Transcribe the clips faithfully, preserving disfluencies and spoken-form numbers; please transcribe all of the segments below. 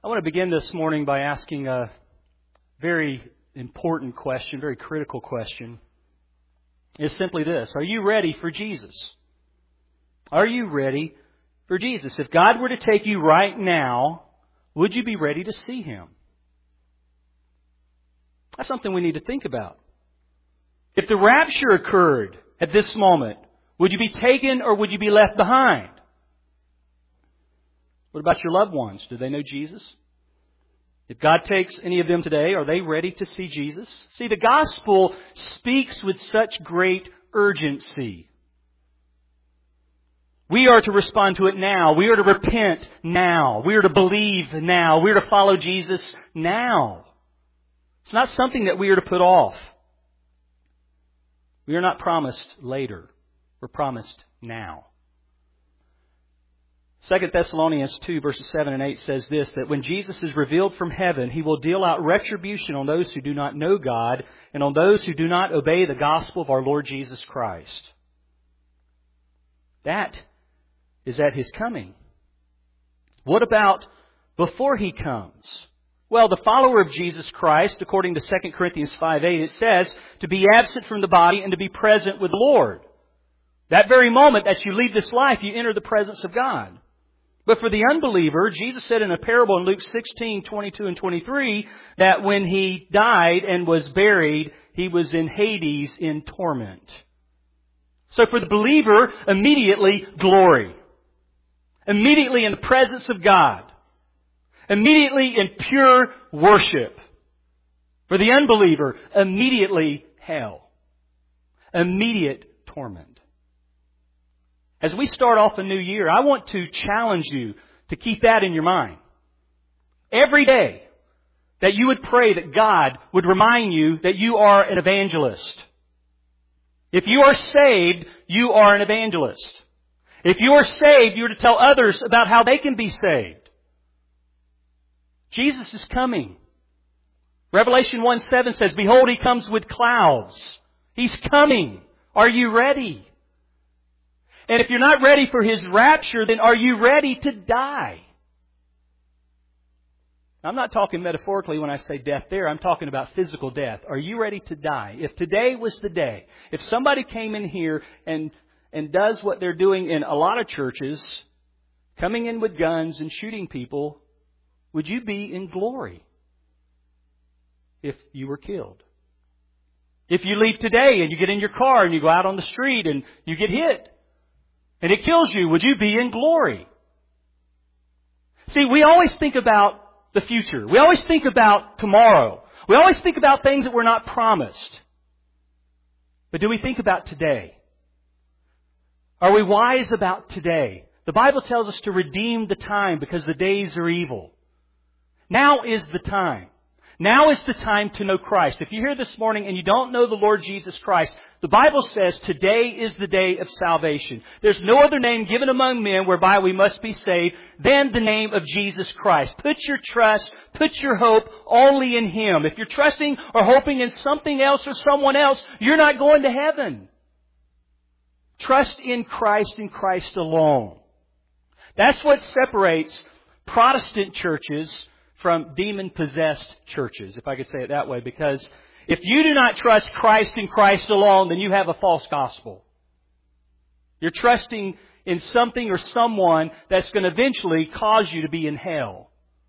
I want to begin this morning by asking a very important question, very critical question. It's simply this: are you ready for Jesus? Are you ready for Jesus? If God were to take you right now, would you be ready to see Him? That's something we need to think about. If the rapture occurred at this moment, would you be taken or would you be left behind? What about your loved ones? Do they know Jesus? If God takes any of them today, are they ready to see Jesus? See, the gospel speaks with such great urgency. We are to respond to it now. We are to repent now. We are to believe now. We are to follow Jesus now. It's not something that we are to put off. We are not promised later. We're promised now. Second Thessalonians two, verses seven and eight says this, that when Jesus is revealed from heaven, He will deal out retribution on those who do not know God and on those who do not obey the gospel of our Lord Jesus Christ. That is at His coming. What about before He comes? Well, the follower of Jesus Christ, according to Second Corinthians five eight, it says to be absent from the body and to be present with the Lord. That very moment that you leave this life, you enter the presence of God. But for the unbeliever, Jesus said in a parable in Luke sixteen, twenty-two and twenty-three, that when He died and was buried, He was in Hades in torment. So for the believer, immediately glory. Immediately in the presence of God. Immediately in pure worship. For the unbeliever, immediately hell. Immediate torment. As we start off a new year, I want to challenge you to keep that in your mind. Every day that you would pray that God would remind you that you are an evangelist. If you are saved, you are an evangelist. If you are saved, you are to tell others about how they can be saved. Jesus is coming. Revelation one seven says, behold, He comes with clouds. He's coming. Are you ready? And if you're not ready for His rapture, then are you ready to die? I'm not talking metaphorically when I say death there. I'm talking about physical death. Are you ready to die? If today was the day, if somebody came in here and, and does what they're doing in a lot of churches, coming in with guns and shooting people, would you be in glory if you were killed? If you leave today and you get in your car and you go out on the street and you get hit, and it kills you, would you be in glory? See, we always think about the future. We always think about tomorrow. We always think about things that we're not promised. But do we think about today? Are we wise about today? The Bible tells us to redeem the time because the days are evil. Now is the time. Now is the time to know Christ. If you're here this morning and you don't know the Lord Jesus Christ, the Bible says today is the day of salvation. There's no other name given among men whereby we must be saved than the name of Jesus Christ. Put your trust, put your hope only in Him. If you're trusting or hoping in something else or someone else, you're not going to heaven. Trust in Christ and Christ alone. That's what separates Protestant churches from demon-possessed churches, if I could say it that way, because if you do not trust Christ and Christ alone, then you have a false gospel. You're trusting in something or someone that's going to eventually cause you to be in hell.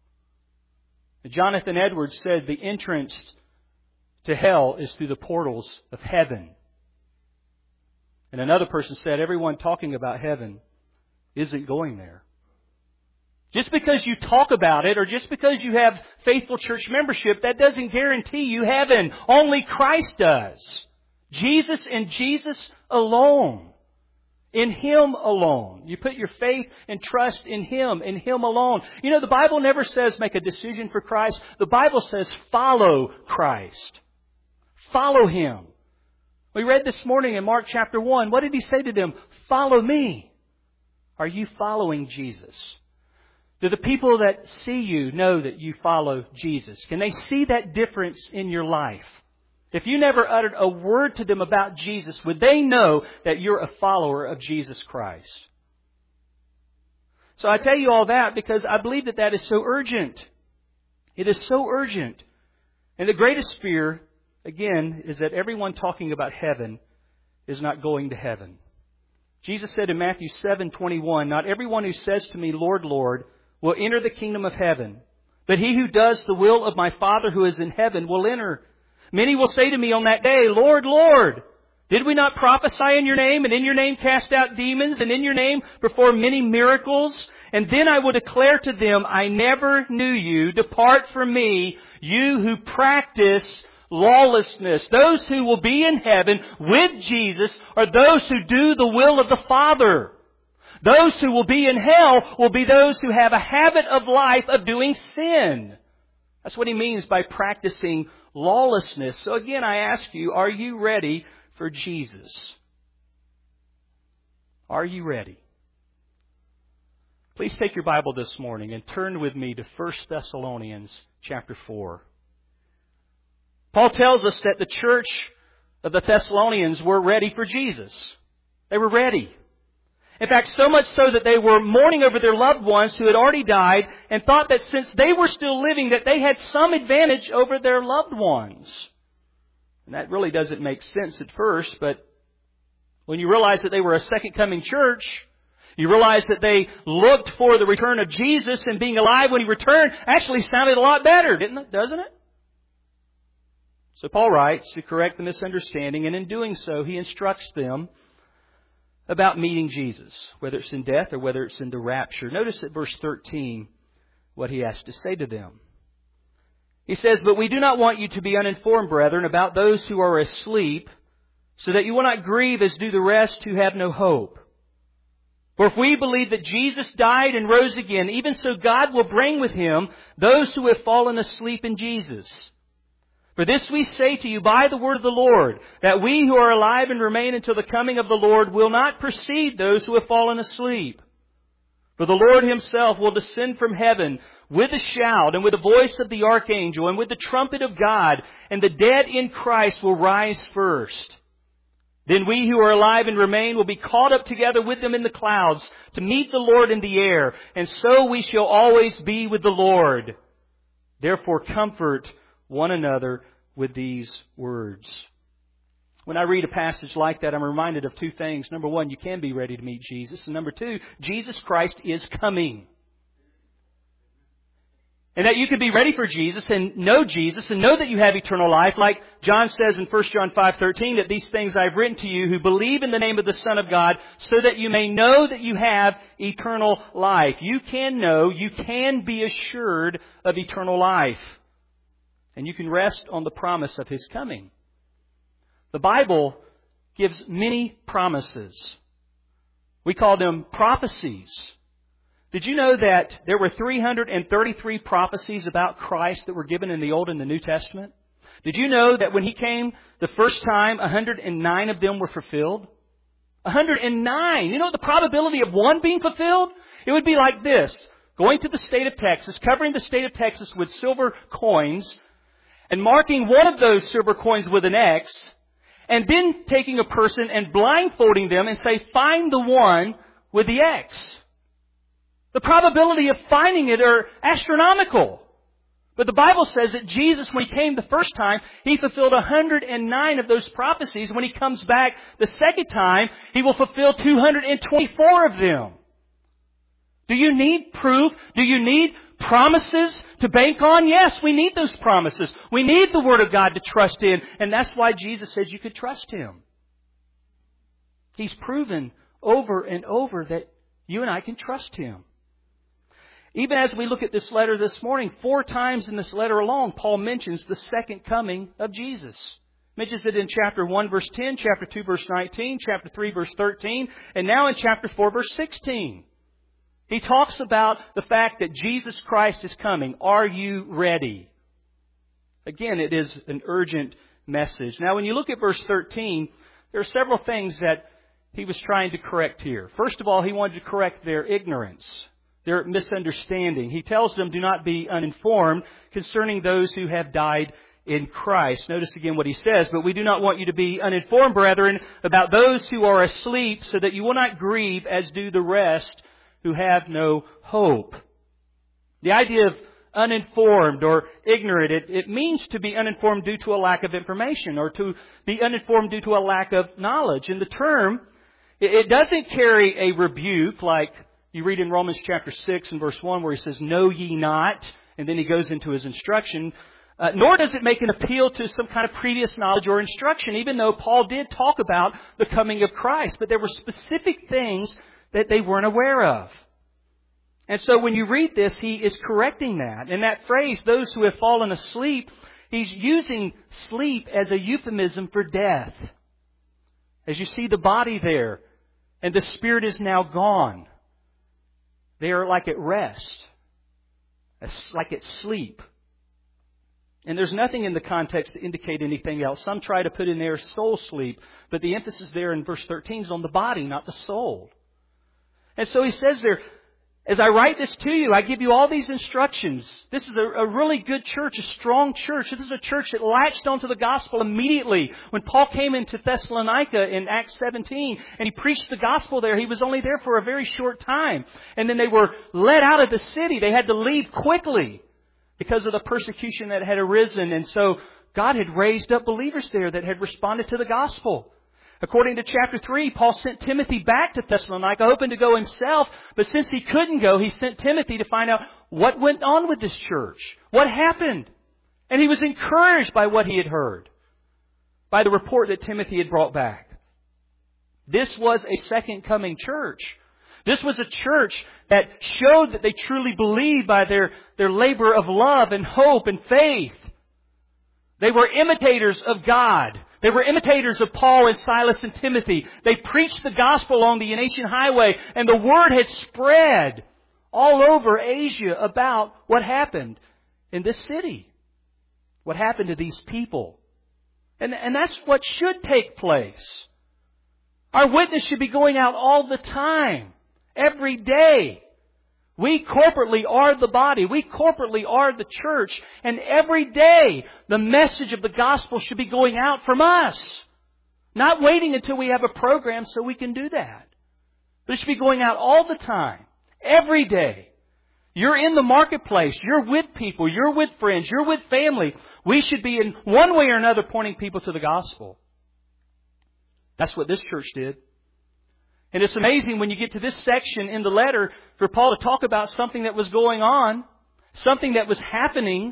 Jonathan Edwards said the entrance to hell is through the portals of heaven. And another person said everyone talking about heaven isn't going there. Just because you talk about it or just because you have faithful church membership, that doesn't guarantee you heaven. Only Christ does. Jesus and Jesus alone. In Him alone. You put your faith and trust in Him, in Him alone. You know, the Bible never says make a decision for Christ. The Bible says follow Christ. Follow Him. We read this morning in Mark chapter one. What did He say to them? Follow me. Are you following Jesus? Do the people that see you know that you follow Jesus? Can they see that difference in your life? If you never uttered a word to them about Jesus, would they know that you're a follower of Jesus Christ? So I tell you all that because I believe that that is so urgent. It is so urgent. And the greatest fear, again, is that everyone talking about heaven is not going to heaven. Jesus said in Matthew seven twenty-one, "Not everyone who says to me, 'Lord, Lord,' will enter the kingdom of heaven, but he who does the will of my Father who is in heaven will enter. Many will say to me on that day, 'Lord, Lord, did we not prophesy in your name, and in your name cast out demons, and in your name perform many miracles?' And then I will declare to them, 'I never knew you. Depart from me, you who practice lawlessness.'" Those who will be in heaven with Jesus are those who do the will of the Father. Those who will be in hell will be those who have a habit of life of doing sin. That's what he means by practicing lawlessness. So again, I ask you, are you ready for Jesus? Are you ready? Please take your Bible this morning and turn with me to First Thessalonians chapter four. Paul tells us that the church of the Thessalonians were ready for Jesus. They were ready. In fact, so much so that they were mourning over their loved ones who had already died and thought that since they were still living, that they had some advantage over their loved ones. And that really doesn't make sense at first, but when you realize that they were a second coming church, you realize that they looked for the return of Jesus, and being alive when He returned actually sounded a lot better, didn't it? Doesn't it? So Paul writes to correct the misunderstanding, and in doing so, he instructs them about meeting Jesus, whether it's in death or whether it's in the rapture. Notice at verse thirteen what he has to say to them. He says, "But we do not want you to be uninformed, brethren, about those who are asleep, so that you will not grieve as do the rest who have no hope. For if we believe that Jesus died and rose again, even so God will bring with Him those who have fallen asleep in Jesus. For this we say to you by the word of the Lord, that we who are alive and remain until the coming of the Lord will not precede those who have fallen asleep. For the Lord Himself will descend from heaven with a shout, and with the voice of the archangel, and with the trumpet of God, and the dead in Christ will rise first. Then we who are alive and remain will be caught up together with them in the clouds to meet the Lord in the air, and so we shall always be with the Lord. Therefore comfort one another with these words." When I read a passage like that, I'm reminded of two things. Number one, you can be ready to meet Jesus. And number two, Jesus Christ is coming. And that you can be ready for Jesus and know Jesus and know that you have eternal life. Like John says in First John five thirteen, that these things I've written to you who believe in the name of the Son of God, so that you may know that you have eternal life. You can know, you can be assured of eternal life. And you can rest on the promise of His coming. The Bible gives many promises. We call them prophecies. Did you know that there were three hundred thirty-three prophecies about Christ that were given in the Old and the New Testament? Did you know that when He came the first time, one hundred nine of them were fulfilled? one hundred nine! You know the probability of one being fulfilled? It would be like this. Going to the state of Texas, covering the state of Texas with silver coins, and marking one of those silver coins with an X, and then taking a person and blindfolding them and say, "Find the one with the X." The probability of finding it are astronomical. But the Bible says that Jesus, when He came the first time, He fulfilled one hundred nine of those prophecies. When He comes back the second time, He will fulfill two hundred twenty-four of them. Do you need proof? Do you need promises to bank on? Yes, we need those promises. We need the Word of God to trust in. And that's why Jesus says you could trust Him. He's proven over and over that you and I can trust Him. Even as we look at this letter this morning, four times in this letter alone, Paul mentions the second coming of Jesus. Mentions it in chapter one, verse ten, chapter two, verse nineteen, chapter three, verse thirteen, and now in chapter four, verse sixteen. He talks about the fact that Jesus Christ is coming. Are you ready? Again, it is an urgent message. Now, when you look at verse thirteen, there are several things that he was trying to correct here. First of all, he wanted to correct their ignorance, their misunderstanding. He tells them, do not be uninformed concerning those who have died in Christ. Notice again what he says, "But we do not want you to be uninformed, brethren, about those who are asleep, so that you will not grieve as do the rest who have no hope." The idea of uninformed or ignorant. It, it means to be uninformed due to a lack of information or to be uninformed due to a lack of knowledge. And the term, it, it doesn't carry a rebuke like you read in Romans chapter six and verse one where he says, "Know ye not," and then he goes into his instruction. Uh, nor does it make an appeal to some kind of previous knowledge or instruction, even though Paul did talk about the coming of Christ. But there were specific things that they weren't aware of. And so when you read this, he is correcting that. And that phrase, "those who have fallen asleep," he's using sleep as a euphemism for death. As you see the body there, and the spirit is now gone. They are like at rest, like at sleep. And there's nothing in the context to indicate anything else. Some try to put in there soul sleep, but the emphasis there in verse thirteen is on the body, not the soul. And so he says there, "As I write this to you, I give you all these instructions." This is a, a really good church, a strong church. This is a church that latched onto the gospel immediately. When Paul came into Thessalonica in Acts seventeen and he preached the gospel there, he was only there for a very short time. And then they were led out of the city. They had to leave quickly because of the persecution that had arisen. And so God had raised up believers there that had responded to the gospel. According to chapter three, Paul sent Timothy back to Thessalonica, hoping to go himself. But since he couldn't go, he sent Timothy to find out what went on with this church. What happened? And he was encouraged by what he had heard, by the report that Timothy had brought back. This was a second coming church. This was a church that showed that they truly believed by their, their labor of love and hope and faith. They were imitators of God. They were imitators of Paul and Silas and Timothy. They preached the gospel along the Yanatian highway, and the word had spread all over Asia about what happened in this city. What happened to these people. And, and that's what should take place. Our witness should be going out all the time. Every day. We corporately are the body. We corporately are the church. And every day, the message of the gospel should be going out from us. Not waiting until we have a program so we can do that. But it should be going out all the time. Every day. You're in the marketplace. You're with people. You're with friends. You're with family. We should be in one way or another pointing people to the gospel. That's what this church did. And it's amazing when you get to this section in the letter for Paul to talk about something that was going on, something that was happening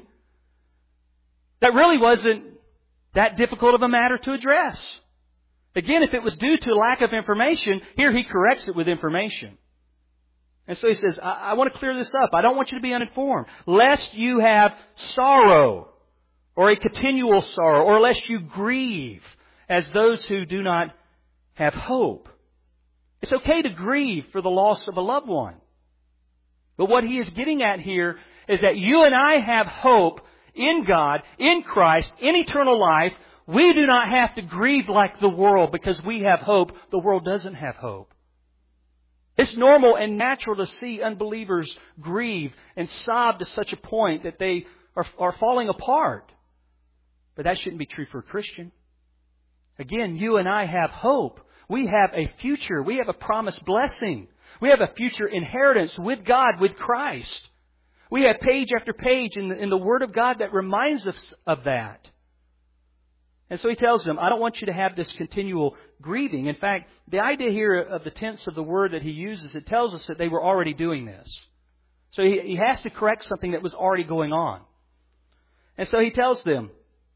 that really wasn't that difficult of a matter to address. Again, if it was due to lack of information, here he corrects it with information. And so he says, I, I want to clear this up. I don't want you to be uninformed, lest you have sorrow or a continual sorrow, or lest you grieve as those who do not have hope. It's okay to grieve for the loss of a loved one. But what he is getting at here is that you and I have hope in God, in Christ, in eternal life. We do not have to grieve like the world because we have hope. The world doesn't have hope. It's normal and natural to see unbelievers grieve and sob to such a point that they are, are falling apart. But that shouldn't be true for a Christian. Again, you and I have hope. We have a future. We have a promised blessing. We have a future inheritance with God, with Christ. We have page after page in the, in the Word of God that reminds us of that. And so he tells them, I don't want you to have this continual grieving. In fact, the idea here of the tense of the word that he uses, it tells us that they were already doing this. So he, he has to correct something that was already going on. And so he tells them,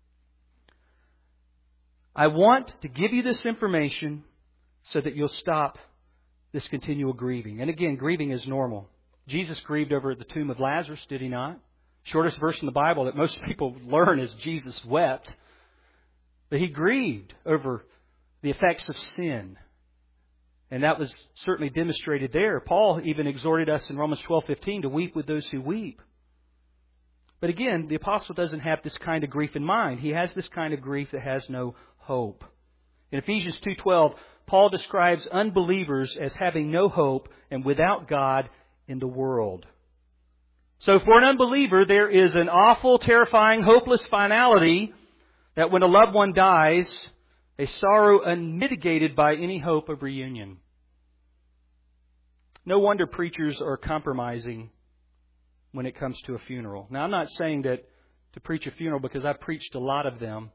I want to give you this information so that you'll stop this continual grieving. And again, grieving is normal. Jesus grieved over at the tomb of Lazarus, did he not? Shortest verse in the Bible that most people learn is Jesus wept. But he grieved over the effects of sin. And that was certainly demonstrated there. Paul even exhorted us in Romans twelve fifteen to weep with those who weep. But again, the apostle doesn't have this kind of grief in mind. He has this kind of grief that has no hope. In Ephesians two twelve, Paul describes unbelievers as having no hope and without God in the world. So for an unbeliever, there is an awful, terrifying, hopeless finality that when a loved one dies, a sorrow unmitigated by any hope of reunion. No wonder preachers are compromising when it comes to a funeral. Now, I'm not saying that to preach a funeral, because I've preached a lot of them.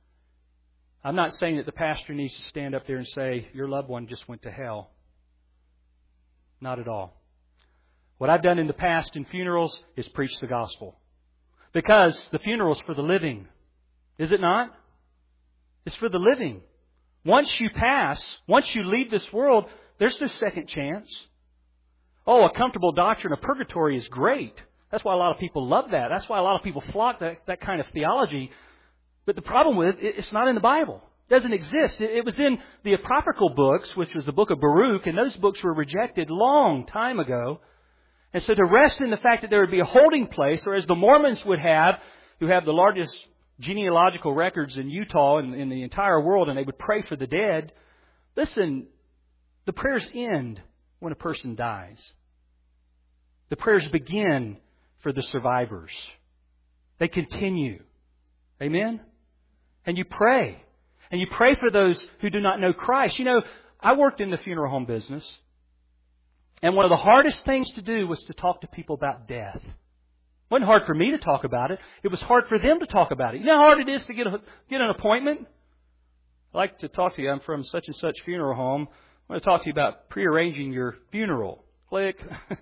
I'm not saying that the pastor needs to stand up there and say, your loved one just went to hell. Not at all. What I've done in the past in funerals is preach the gospel. Because the funeral is for the living. Is it not? It's for the living. Once you pass, once you leave this world, there's no second chance. Oh, a comfortable doctrine of purgatory is great. That's why a lot of people love that. That's why a lot of people flock that, that kind of theology. But the problem with it, it's not in the Bible. It doesn't exist. It, it was in the apocryphal books, which was the book of Baruch, and those books were rejected long time ago. And so to rest in the fact that there would be a holding place, or as the Mormons would have, who have the largest genealogical records in Utah and in the entire world, and they would pray for the dead. Listen, the prayers end when a person dies. The prayers begin for the survivors. They continue. Amen? And you pray. And you pray for those who do not know Christ. You know, I worked in the funeral home business. And one of the hardest things to do was to talk to people about death. It wasn't hard for me to talk about it. It was hard for them to talk about it. You know how hard it is to get a, get an appointment? I'd like to talk to you. I'm from such and such funeral home. I want to talk to you about prearranging your funeral. Click.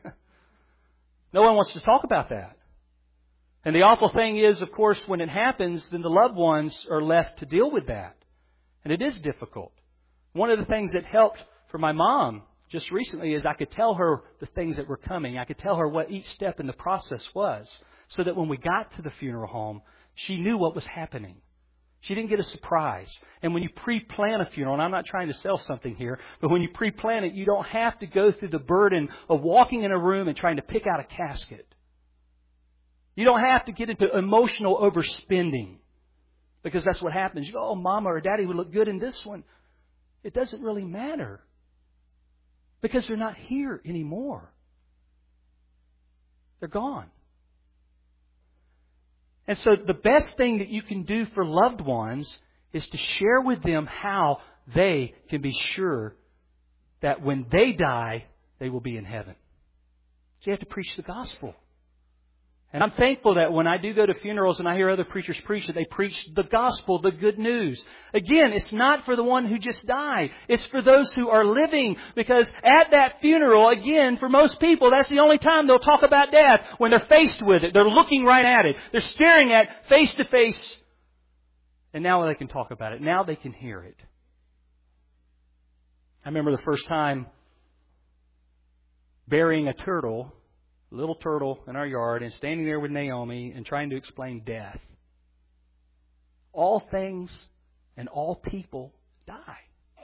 No one wants to talk about that. And the awful thing is, of course, when it happens, then the loved ones are left to deal with that. And it is difficult. One of the things that helped for my mom just recently is I could tell her the things that were coming. I could tell her what each step in the process was, so that when we got to the funeral home, she knew what was happening. She didn't get a surprise. And when you pre-plan a funeral, and I'm not trying to sell something here, but when you pre-plan it, you don't have to go through the burden of walking in a room and trying to pick out a casket. You don't have to get into emotional overspending, because that's what happens. You go, oh, Mama or Daddy would look good in this one. It doesn't really matter, because they're not here anymore. They're gone. And so the best thing that you can do for loved ones is to share with them how they can be sure that when they die, they will be in heaven. So you have to preach the gospel. And I'm thankful that when I do go to funerals and I hear other preachers preach, that they preach the gospel, the good news. Again, it's not for the one who just died. It's for those who are living. Because at that funeral, again, for most people, that's the only time they'll talk about death. When they're faced with it. They're looking right at it. They're staring at face to face. And now they can talk about it. Now they can hear it. I remember the first time burying a turtle, little turtle in our yard, and standing there with Naomi and trying to explain death. All things and all people die.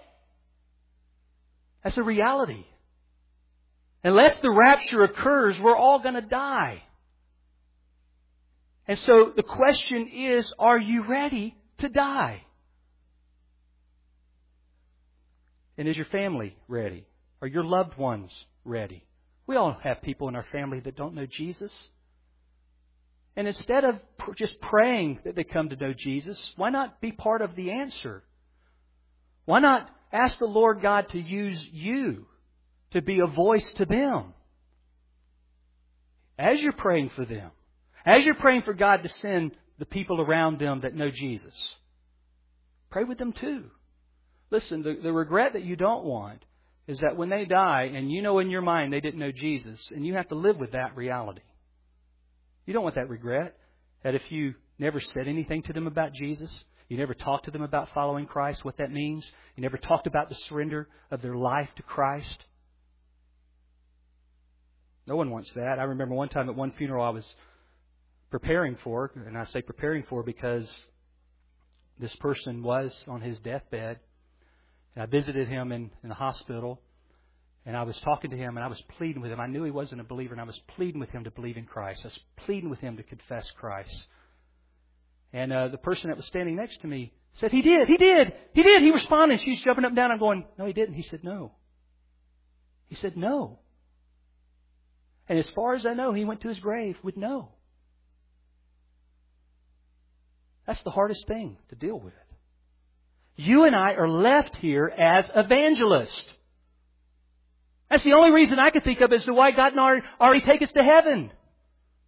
That's a reality. Unless the rapture occurs, we're all going to die. And so the question is, are you ready to die? And is your family ready? Are your loved ones ready? We all have people in our family that don't know Jesus. And instead of just praying that they come to know Jesus, why not be part of the answer? Why not ask the Lord God to use you to be a voice to them? As you're praying for them, as you're praying for God to send the people around them that know Jesus, pray with them too. Listen, the, the regret that you don't want is that when they die, and you know in your mind they didn't know Jesus, and you have to live with that reality. You don't want that regret, that if you never said anything to them about Jesus, you never talked to them about following Christ, what that means, you never talked about the surrender of their life to Christ. No one wants that. I remember one time at one funeral I was preparing for, and I say preparing for because this person was on his deathbed. And I visited him in, in the hospital, and I was talking to him, and I was pleading with him. I knew he wasn't a believer, and I was pleading with him to believe in Christ. I was pleading with him to confess Christ. And uh, the person that was standing next to me said, he did, he did, he did. He responded. She's jumping up and down. I'm going, no, he didn't. He said, no. He said, no. And as far as I know, he went to his grave with no. That's the hardest thing to deal with. You and I are left here as evangelists. That's the only reason I could think of as to why God didn't already take us to heaven.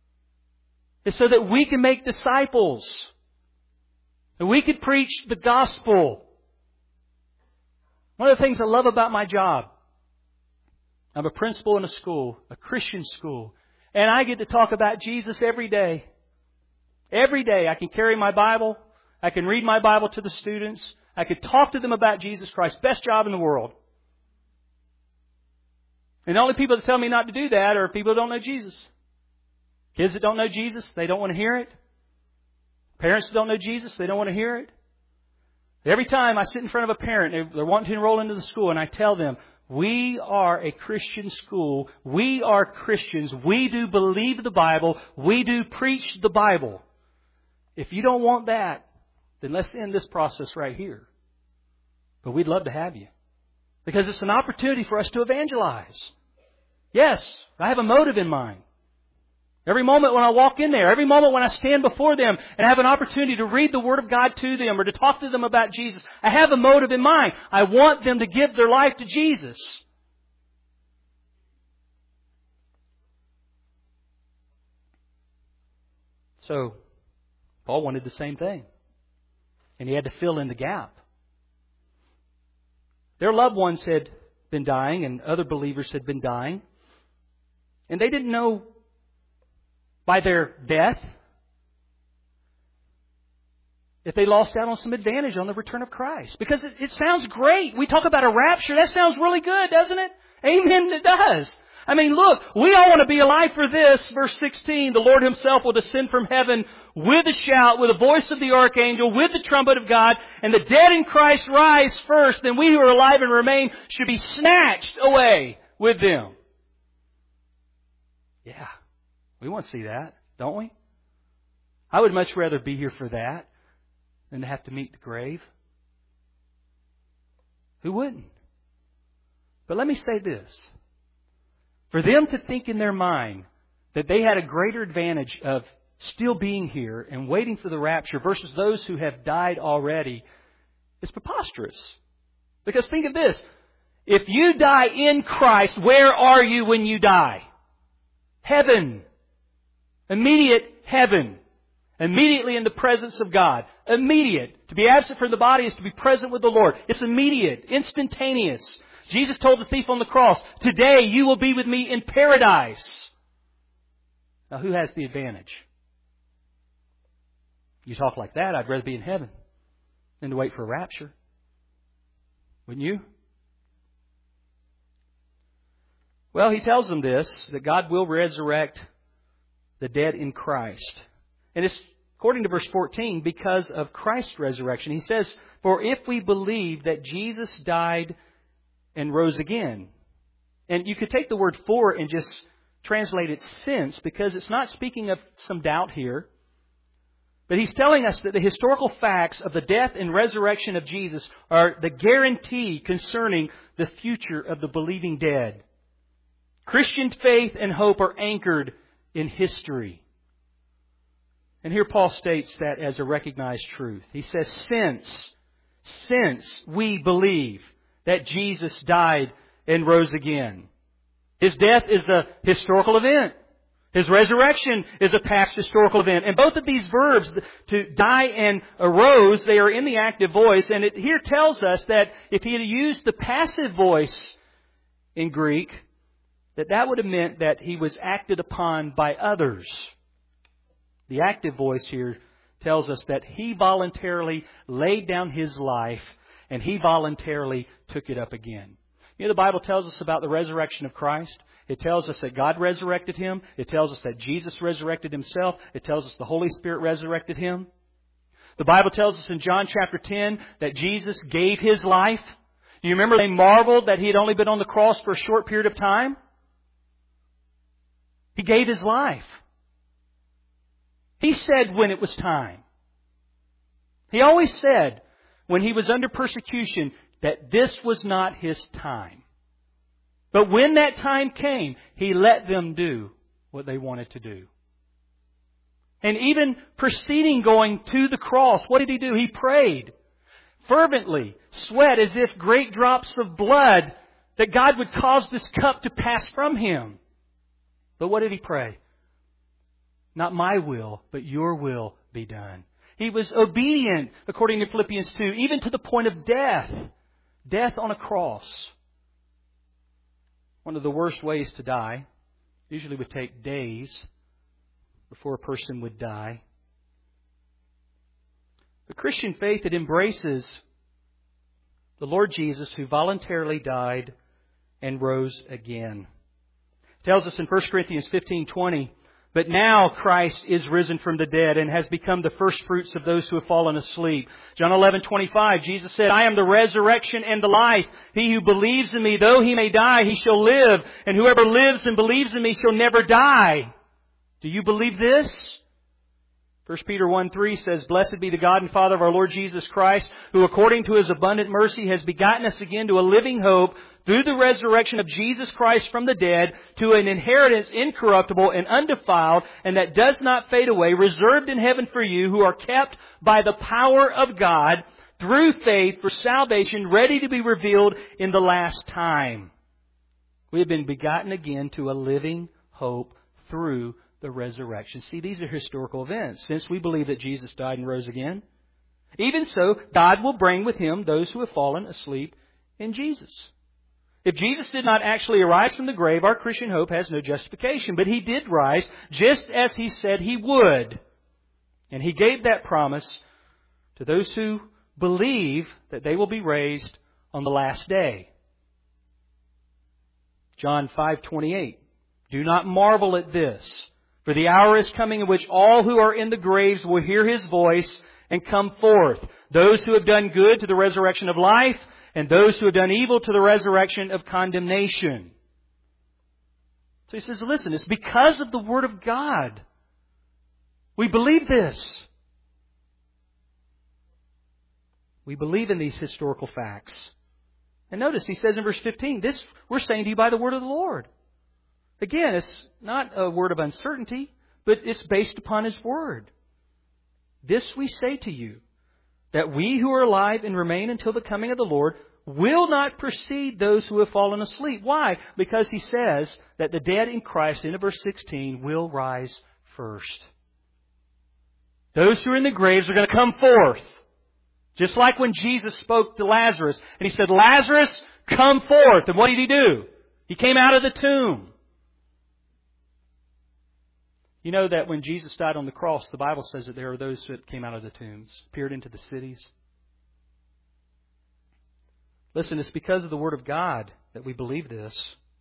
is so that we can make disciples. And we can preach the gospel. One of the things I love about my job, I'm a principal in a school, a Christian school, and I get to talk about Jesus every day. Every day I can carry my Bible, I can read my Bible to the students, I can talk to them about Jesus Christ. Best job in the world. And the only people that tell me not to do that are people that don't know Jesus. Kids that don't know Jesus, they don't want to hear it. Parents that don't know Jesus, they don't want to hear it. Every time I sit in front of a parent, they're wanting to enroll into the school, and I tell them, we are a Christian school. We are Christians. We do believe the Bible. We do preach the Bible. If you don't want that, then let's end this process right here. But we'd love to have you. Because it's an opportunity for us to evangelize. Yes, I have a motive in mind. Every moment when I walk in there, every moment when I stand before them and have an opportunity to read the Word of God to them or to talk to them about Jesus, I have a motive in mind. I want them to give their life to Jesus. So, Paul wanted the same thing. And he had to fill in the gap. Their loved ones had been dying and other believers had been dying. And they didn't know by their death if they lost out on some advantage on the return of Christ. Because it, it sounds great. We talk about a rapture. That sounds really good, doesn't it? Amen, it does. I mean, look, we all want to be alive for this. Verse sixteen, the Lord Himself will descend from heaven with a shout, with the voice of the archangel, with the trumpet of God, and the dead in Christ rise first. Then we who are alive and remain should be snatched away with them. Yeah, we want to see that, don't we? I would much rather be here for that than to have to meet the grave. Who wouldn't? But let me say this. For them to think in their mind that they had a greater advantage of still being here and waiting for the rapture versus those who have died already is preposterous. Because think of this. If you die in Christ, where are you when you die? Heaven. Immediate heaven. Immediately in the presence of God. Immediate. To be absent from the body is to be present with the Lord. It's immediate. Instantaneous. Jesus told the thief on the cross, today you will be with me in paradise. Now who has the advantage? You talk like that, I'd rather be in heaven than to wait for a rapture. Wouldn't you? Well, he tells them this, that God will resurrect the dead in Christ. And it's, according to verse fourteen, because of Christ's resurrection. He says, for if we believe that Jesus died and rose again. And you could take the word for and just translate it since, because it's not speaking of some doubt here. But he's telling us that the historical facts of the death and resurrection of Jesus are the guarantee concerning the future of the believing dead. Christian faith and hope are anchored in history. And here Paul states that as a recognized truth. He says, since, since we believe that Jesus died and rose again. His death is a historical event. His resurrection is a past historical event. And both of these verbs, to die and arose, they are in the active voice. And it here tells us that if he had used the passive voice in Greek, that that would have meant that he was acted upon by others. The active voice here tells us that he voluntarily laid down his life and he voluntarily took it up again. You know, the Bible tells us about the resurrection of Christ. It tells us that God resurrected Him. It tells us that Jesus resurrected Himself. It tells us the Holy Spirit resurrected Him. The Bible tells us in John chapter ten that Jesus gave His life. Do you remember they marveled that He had only been on the cross for a short period of time? He gave His life. He said when it was time. He always said, when He was under persecution, that this was not His time. But when that time came, He let them do what they wanted to do. And even preceding going to the cross, what did He do? He prayed fervently, sweat as if great drops of blood, that God would cause this cup to pass from Him. But what did He pray? Not my will, but your will be done. He was obedient, according to Philippians two, even to the point of death. Death on a cross. One of the worst ways to die. Usually would take days before a person would die. The Christian faith, it embraces the Lord Jesus who voluntarily died and rose again. It tells us in First Corinthians fifteen twenty, but now Christ is risen from the dead and has become the first fruits of those who have fallen asleep. John eleven twenty-five, Jesus said, I am the resurrection and the life. He who believes in me, though he may die, he shall live. And whoever lives and believes in me shall never die. Do you believe this? First Peter one three says, Blessed be the God and Father of our Lord Jesus Christ, who according to His abundant mercy has begotten us again to a living hope through the resurrection of Jesus Christ from the dead, to an inheritance incorruptible and undefiled, and that does not fade away, reserved in heaven for you, who are kept by the power of God through faith for salvation, ready to be revealed in the last time. We have been begotten again to a living hope through the resurrection. See, these are historical events. Since we believe that Jesus died and rose again, even so, God will bring with Him those who have fallen asleep in Jesus. If Jesus did not actually arise from the grave, our Christian hope has no justification. But He did rise just as He said He would. And He gave that promise to those who believe that they will be raised on the last day. John five twenty-eight. Do not marvel at this, for the hour is coming in which all who are in the graves will hear His voice and come forth. Those who have done good to the resurrection of life, and those who have done evil to the resurrection of condemnation. So He says, listen, it's because of the Word of God. We believe this. We believe in these historical facts. And notice, He says in verse fifteen, this we're saying to you by the word of the Lord. Again, it's not a word of uncertainty, but it's based upon His Word. This we say to you, that we who are alive and remain until the coming of the Lord will not precede those who have fallen asleep. Why? Because He says that the dead in Christ, in verse sixteen, will rise first. Those who are in the graves are going to come forth. Just like when Jesus spoke to Lazarus, and He said, Lazarus, come forth. And what did He do? He came out of the tomb. You know that when Jesus died on the cross, the Bible says that there are those that came out of the tombs, peered into the cities. Listen, it's because of the Word of God that we believe this.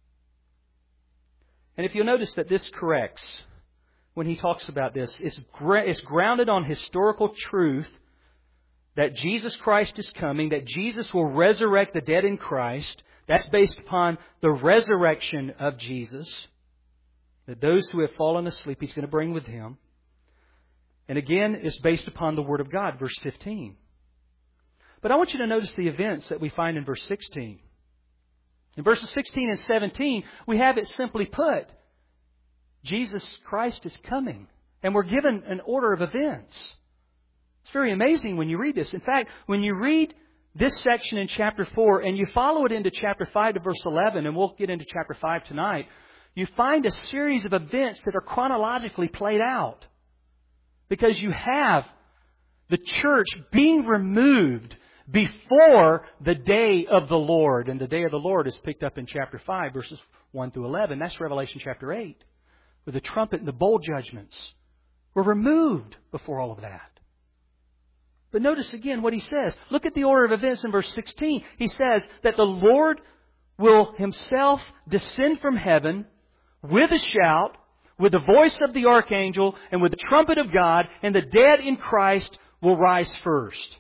And if you'll notice that this corrects, when He talks about this, it's, gra- it's grounded on historical truth that Jesus Christ is coming, that Jesus will resurrect the dead in Christ. That's based upon the resurrection of Jesus. That those who have fallen asleep, He's going to bring with Him. And again, it's based upon the Word of God, verse fifteen. But I want you to notice the events that we find in verse sixteen. In verses sixteen and seventeen, we have it simply put. Jesus Christ is coming. And we're given an order of events. It's very amazing when you read this. In fact, when you read this section in chapter four and you follow it into chapter five to verse eleven, and we'll get into chapter five tonight, you find a series of events that are chronologically played out. Because you have the church being removed before the day of the Lord. And the day of the Lord is picked up in chapter five, verses one through eleven. That's Revelation chapter eight. With the trumpet and the bowl judgments. We're removed before all of that. But notice again what He says. Look at the order of events in verse sixteen. He says that the Lord will Himself descend from heaven with a shout, with the voice of the archangel, and with the trumpet of God, and the dead in Christ will rise first.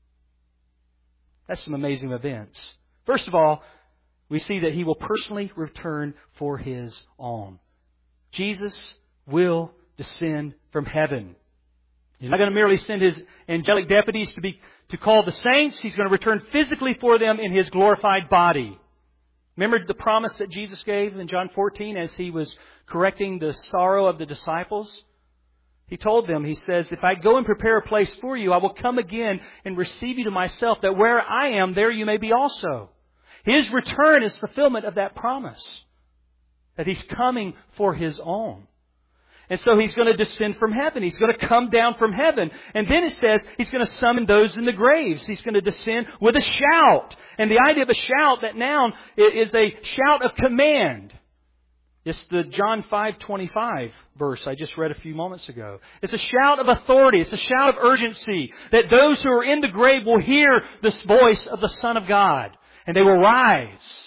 That's some amazing events. First of all, we see that He will personally return for His own. Jesus will descend from heaven. He's not going to merely send His angelic deputies to be to call the saints. He's going to return physically for them in His glorified body. Remember the promise that Jesus gave in John fourteen as He was correcting the sorrow of the disciples? He told them, He says, if I go and prepare a place for you, I will come again and receive you to myself, that where I am, there you may be also. His return is fulfillment of that promise. That He's coming for His own. And so He's going to descend from heaven. He's going to come down from heaven. And then it says He's going to summon those in the graves. He's going to descend with a shout. And the idea of a shout, that noun, is a shout of command. It's the John five twenty-five verse I just read a few moments ago. It's a shout of authority. It's a shout of urgency that those who are in the grave will hear this voice of the Son of God. And they will rise.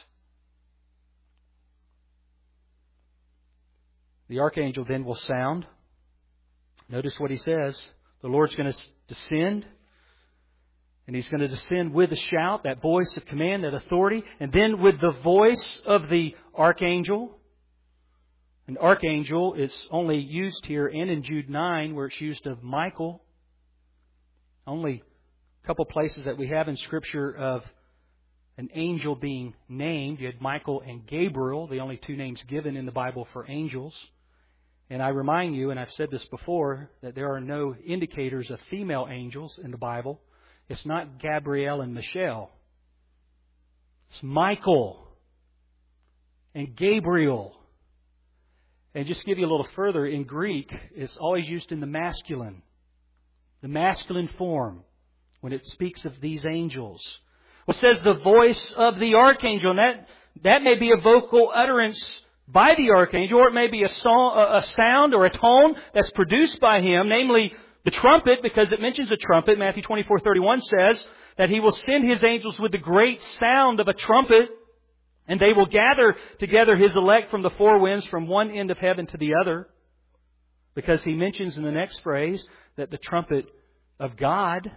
The archangel then will sound. Notice what he says. The Lord's going to descend. And He's going to descend with a shout, that voice of command, that authority. And then with the voice of the archangel. An archangel is only used here and in Jude nine where it's used of Michael. Only a couple places that we have in Scripture of an angel being named. You had Michael and Gabriel, the only two names given in the Bible for angels. And I remind you, and I've said this before, that there are no indicators of female angels in the Bible. It's not Gabrielle and Michelle. It's Michael and Gabriel. And just to give you a little further, in Greek, it's always used in the masculine. The masculine form when it speaks of these angels. Well, it says the voice of the archangel. And that, that may be a vocal utterance by the archangel, or it may be a, song, a sound or a tone that's produced by him, namely the trumpet, because it mentions a trumpet. Matthew twenty-four thirty-one says that He will send His angels with the great sound of a trumpet, and they will gather together His elect from the four winds, from one end of heaven to the other. Because He mentions in the next phrase that the trumpet of God.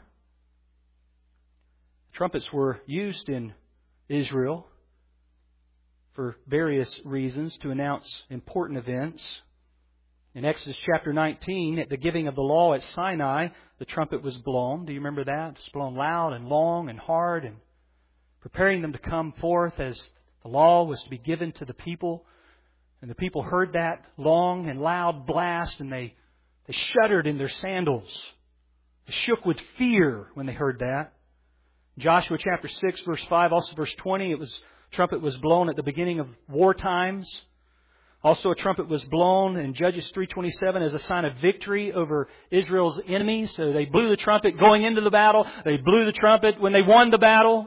Trumpets were used in Israel for various reasons to announce important events. In Exodus chapter nineteen, at the giving of the law at Sinai, the trumpet was blown. Do you remember that? It was blown loud and long and hard, and preparing them to come forth as the law was to be given to the people. And the people heard that long and loud blast, and they, they shuddered in their sandals. They shook with fear when they heard that. Joshua chapter six, verse five, also verse twenty, it was trumpet was blown at the beginning of war times. Also a trumpet was blown in Judges three twenty-seven as a sign of victory over Israel's enemies. So they blew the trumpet going into the battle. They blew the trumpet when they won the battle.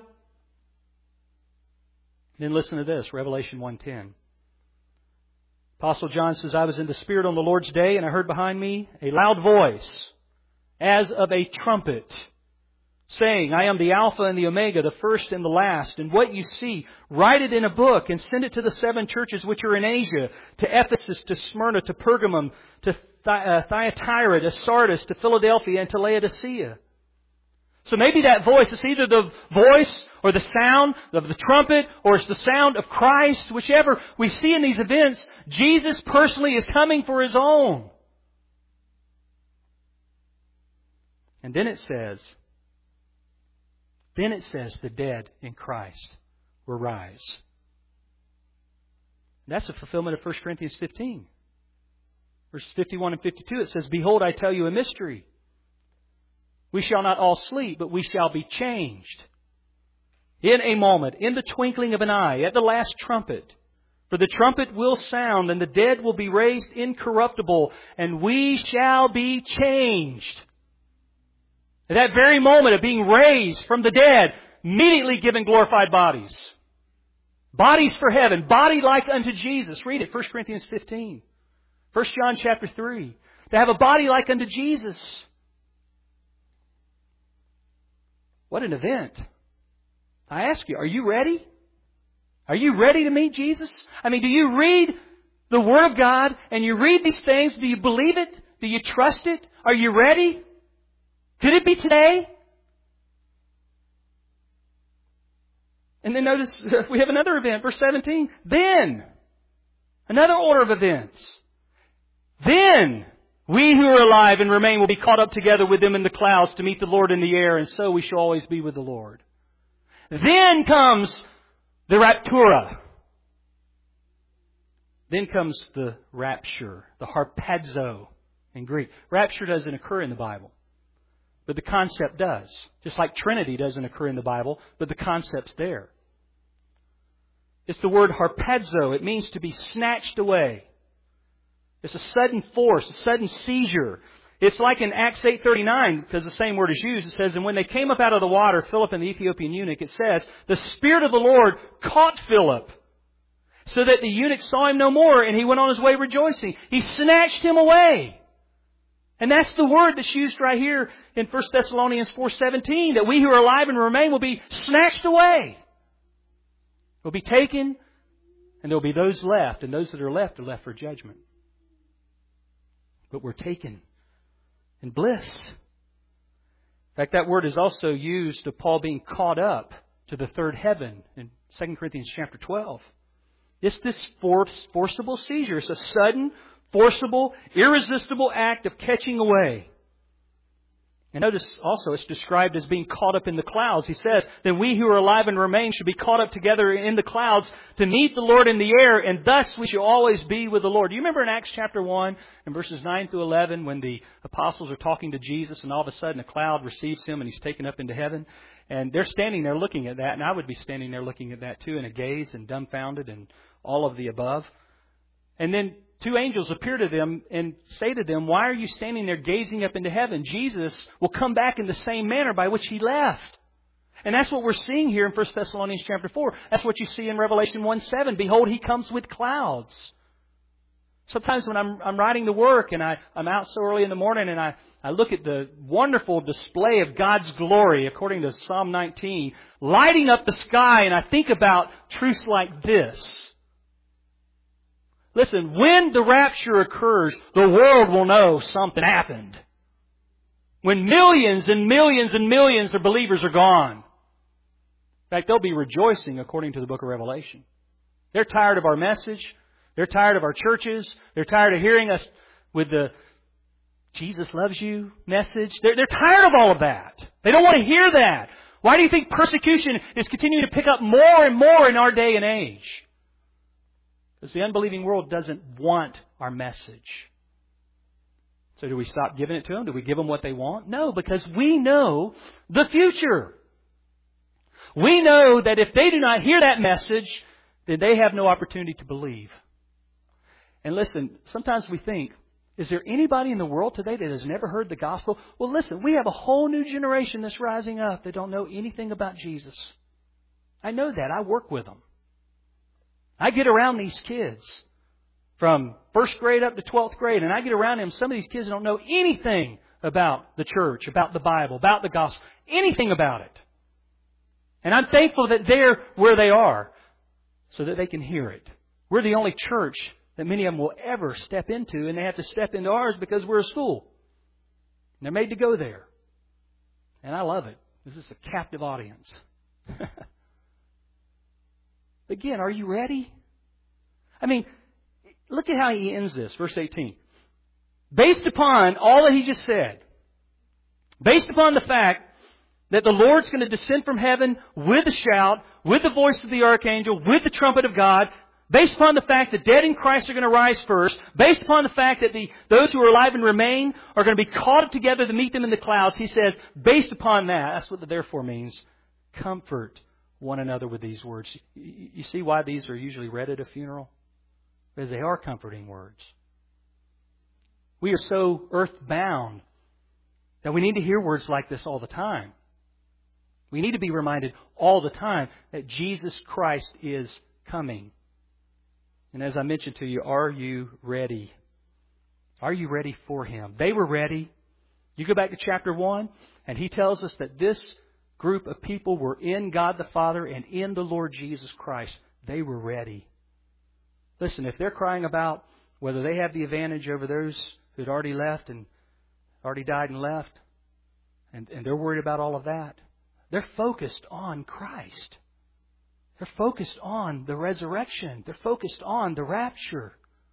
Then listen to this, Revelation one ten. Apostle John says, I was in the Spirit on the Lord's day, and I heard behind me a loud voice as of a trumpet, saying, I am the Alpha and the Omega, the first and the last. And what you see, write it in a book and send it to the seven churches which are in Asia, to Ephesus, to Smyrna, to Pergamum, to Thyatira, to Sardis, to Philadelphia, and to Laodicea. So maybe that voice is either the voice or the sound of the trumpet, or it's the sound of Christ. Whichever we see in these events, Jesus personally is coming for His own. And then it says, Then it says the dead in Christ will rise. That's a fulfillment of First Corinthians fifteen. Verses fifty-one and fifty-two, it says, Behold, I tell you a mystery. We shall not all sleep, but we shall be changed. In a moment, in the twinkling of an eye, at the last trumpet. For the trumpet will sound, and the dead will be raised incorruptible, and we shall be changed. At that very moment of being raised from the dead, immediately given glorified bodies. Bodies for heaven, body like unto Jesus. Read it, First Corinthians fifteen. First John chapter three. To have a body like unto Jesus. What an event. I ask you, are you ready? Are you ready to meet Jesus? I mean, do you read the Word of God and you read these things? Do you believe it? Do you trust it? Are you ready? Could it be today? And then notice we have another event, verse seventeen. Then, another order of events. Then we who are alive and remain will be caught up together with them in the clouds to meet the Lord in the air, and so we shall always be with the Lord. Then comes the raptura. Then comes the rapture, the harpazo in Greek. Rapture doesn't occur in the Bible, but the concept does. Just like Trinity doesn't occur in the Bible, but the concept's there. It's the word harpazo. It means to be snatched away. It's a sudden force, a sudden seizure. It's like in Acts eight thirty-nine, because the same word is used. It says, and when they came up out of the water, Philip and the Ethiopian eunuch, it says, the Spirit of the Lord caught Philip, so that the eunuch saw him no more, and he went on his way rejoicing. He snatched him away. And that's the word that's used right here in First Thessalonians four seventeen, that we who are alive and remain will be snatched away. Will be taken, and there will be those left, and those that are left are left for judgment. But we're taken in bliss. In fact, that word is also used of Paul being caught up to the third heaven in Second Corinthians chapter twelve. It's this force, forcible seizure. It's a sudden, forcible, irresistible act of catching away. And notice also it's described as being caught up in the clouds. He says, then we who are alive and remain should be caught up together in the clouds to meet the Lord in the air, and thus we shall always be with the Lord. Do you remember in Acts chapter one, in verses nine through eleven, when the apostles are talking to Jesus, and all of a sudden a cloud receives Him and He's taken up into heaven? And they're standing there looking at that, and I would be standing there looking at that too, in a gaze and dumbfounded and all of the above. And then two angels appear to them and say to them, why are you standing there gazing up into heaven? Jesus will come back in the same manner by which He left. And that's what we're seeing here in First Thessalonians chapter four. That's what you see in Revelation one seven. Behold, He comes with clouds. Sometimes when I'm, I'm riding to work and I, I'm out so early in the morning and I, I look at the wonderful display of God's glory, according to Psalm nineteen, lighting up the sky, and I think about truths like this. Listen, when the rapture occurs, the world will know something happened. When millions and millions and millions of believers are gone. In fact, they'll be rejoicing according to the book of Revelation. They're tired of our message. They're tired of our churches. They're tired of hearing us with the Jesus loves you message. They're, they're tired of all of that. They don't want to hear that. Why do you think persecution is continuing to pick up more and more in our day and age? Because the unbelieving world doesn't want our message. So do we stop giving it to them? Do we give them what they want? No, because we know the future. We know that if they do not hear that message, then they have no opportunity to believe. And listen, sometimes we think, is there anybody in the world today that has never heard the gospel? Well, listen, we have a whole new generation that's rising up that don't know anything about Jesus. I know that. I work with them. I get around these kids from first grade up to twelfth grade, and I get around them. Some of these kids don't know anything about the church, about the Bible, about the gospel, anything about it. And I'm thankful that they're where they are so that they can hear it. We're the only church that many of them will ever step into, and they have to step into ours because we're a school. And they're made to go there. And I love it. This is a captive audience. Again, are you ready? I mean, look at how he ends this, verse eighteen. Based upon all that he just said, based upon the fact that the Lord's going to descend from heaven with a shout, with the voice of the archangel, with the trumpet of God, based upon the fact that dead in Christ are going to rise first, based upon the fact that the those who are alive and remain are going to be caught up together to meet them in the clouds, he says, based upon that, that's what the therefore means, comfort one another with these words. You see why these are usually read at a funeral? Because they are comforting words. We are so earthbound that we need to hear words like this all the time. We need to be reminded all the time that Jesus Christ is coming. And as I mentioned to you, are you ready? Are you ready for Him? They were ready. You go back to chapter one, and he tells us that this group of people were in God the Father and in the Lord Jesus Christ. They were ready. Listen, if they're crying about whether they have the advantage over those who had already left and already died and left, and, and they're worried about all of that, they're focused on Christ. They're focused on the resurrection. They're focused on the rapture.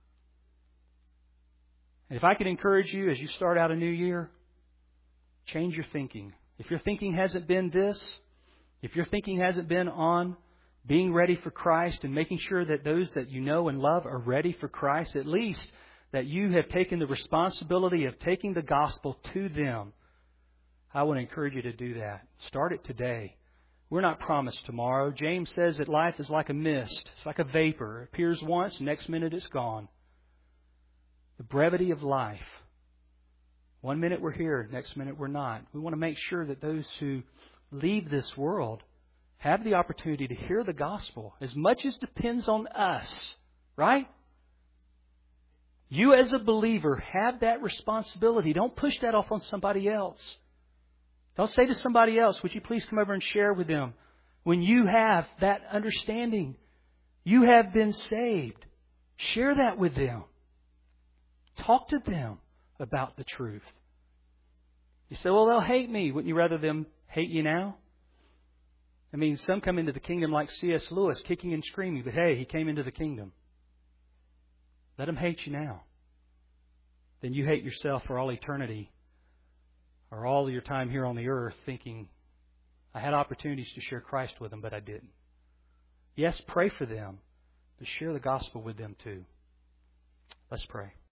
And if I could encourage you as you start out a new year, change your thinking. If your thinking hasn't been this, if your thinking hasn't been on being ready for Christ and making sure that those that you know and love are ready for Christ, at least that you have taken the responsibility of taking the gospel to them, I want to encourage you to do that. Start it today. We're not promised tomorrow. James says that life is like a mist. It's like a vapor. It appears once, next minute it's gone. the brevity of life. One minute we're here, next minute we're not. We want to make sure that those who leave this world have the opportunity to hear the gospel as much as depends on us, right? You as a believer have that responsibility. Don't push that off on somebody else. Don't say to somebody else, would you please come over and share with them? When you have that understanding, you have been saved. Share that with them. Talk to them about the truth. You say, well, they'll hate me. Wouldn't you rather them hate you now? I mean, some come into the kingdom like C S Lewis, kicking and screaming, but hey, he came into the kingdom. Let them hate you now. Then you hate yourself for all eternity or all your time here on the earth thinking, I had opportunities to share Christ with them, but I didn't. Yes, pray for them, but share the gospel with them too. Let's pray.